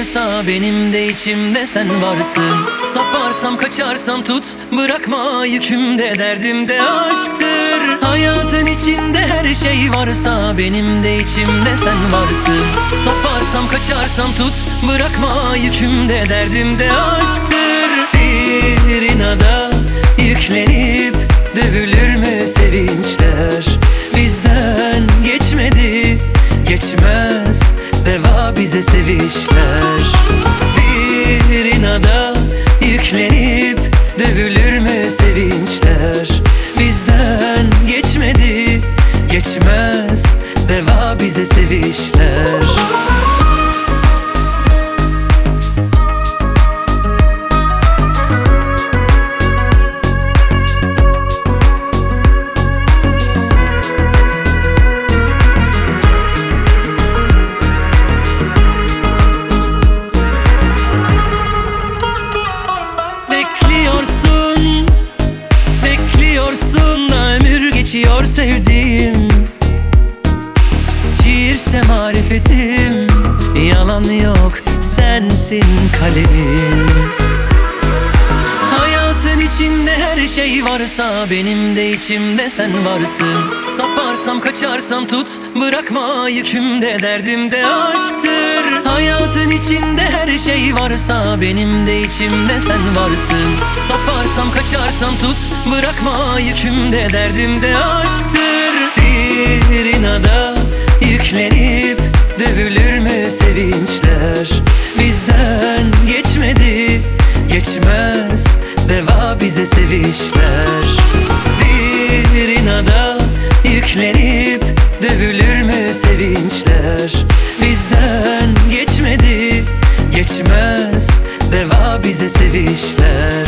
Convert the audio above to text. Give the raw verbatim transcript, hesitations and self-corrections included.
varsa benim de içimde sen varsın. Saparsam kaçarsam tut, bırakma yükümde, derdimde aşktır. Hayatın içinde her şey varsa benim de içimde sen varsın. Saparsam kaçarsam tut, bırakma yükümde, derdimde aşktır. Bir inada yüklenip dövülür mü sevinçler? Bizden geçmedi, geçmez deva bize sevişler. Bir inada yüklenip dövülür mü sevinçler? Bizden geçmedi, geçmez deva bize sevişler. Bekliyorsun, bekliyorsun da ömür geçiyor sevdiğim. Şiirse marifetim, yalan yok sensin kalemim. Hayatın içinde her şey varsa benim de içimde sen varsın. Saparsam kaçarsam tut, bırakma yükümde, derdimde aşktır. Hayatın içinde her şey varsa benim de içimde sen varsın. Saparsam kaçarsam tut, bırakma yükümde, derdimde aşktır. Bir inada yüklenip dövülür mü sevinçler? Bizden geçmedi, geçmez deva bize sevişler. Bir inada yüklenip dövülür mü sevinçler? Bizden geçmedi, geçmez deva bize sevişler.